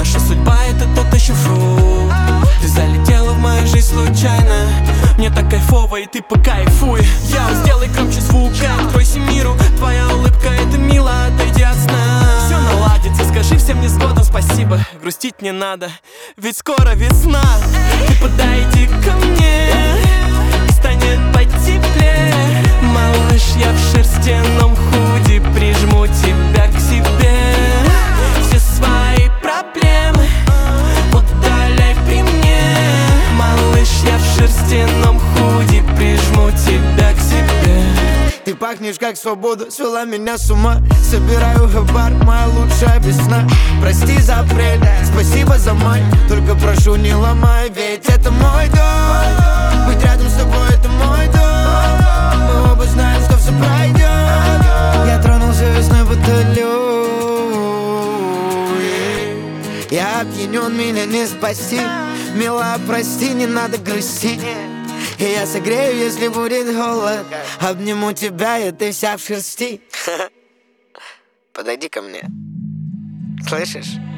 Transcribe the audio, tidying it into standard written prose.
Наша судьба — это тот еще фрукт. Ты залетела в мою жизнь случайно. Мне так кайфово, и ты покайфуй. Я сделай громче звука, откройся миру. Твоя улыбка — это мило, отойди от сна. Все наладится, скажи всем несгодам спасибо. Грустить не надо, ведь скоро весна. Ты подойди ко мне, и станет потеплее. Малыш, я в шерстяном худи, прижму тебя к себе. Все свои проблемы удаляй при мне. Малыш, я в шерстяном худи, прижму тебя к себе. Ты пахнешь как свобода, свела меня с ума. Собираю хабар, моя лучшая весна. Прости за апрель, спасибо за май. Только прошу, не ломай, ведь это мой дом. Быть рядом с тобой — это мой дом. Мы оба знаем, что все пройдет. Я тронулся весной, будто лед. Я опьянен, меня не спасти. Мила, прости, не надо грустить. И я согрею, если будет голод. Обниму тебя, и ты вся в шерсти. Подойди ко мне. Слышишь?